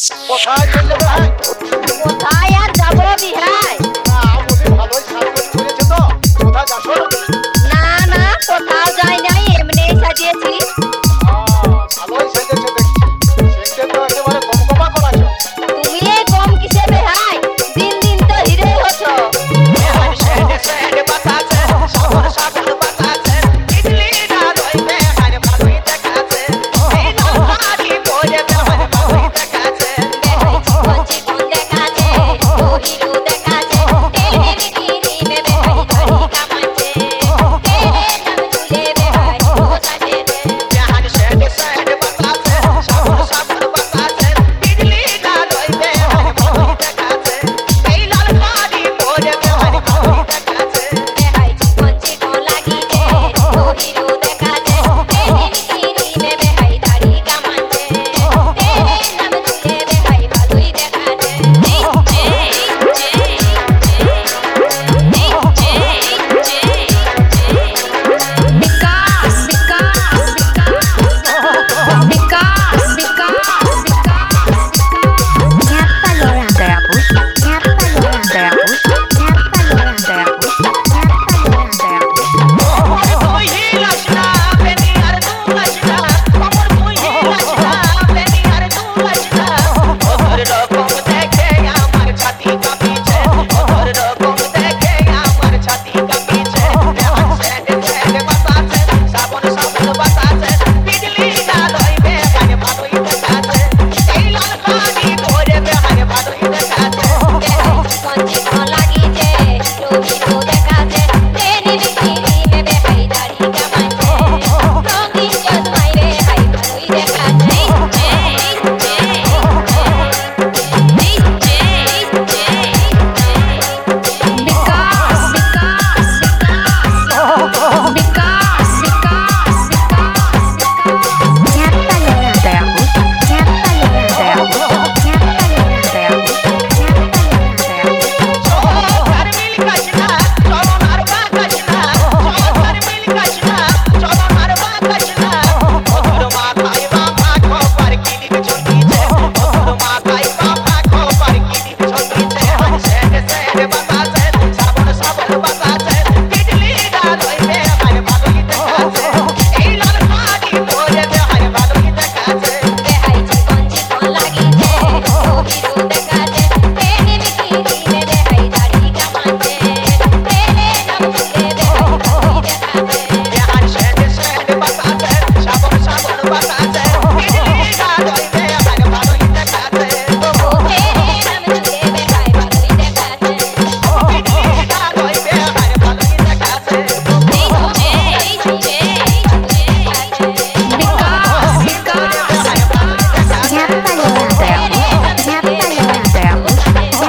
কোথায় চলে ভাই? কোথায় আর যাবো বিহাই? না বলি ভালোই সাজগোজ করেছে তো, কোথায় যাচ্ছ? না না, কোথাও যাই নাই, এমনিই সাজিয়েছি। ভালোই সেজেছে দেখছি, সেজে তো একেবারে কমকমা করাছো। তুমি এই কম কিসে বেহাই? দিন দিন তো হিরে হছো।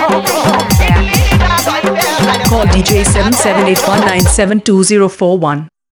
Call DJ 7781972041.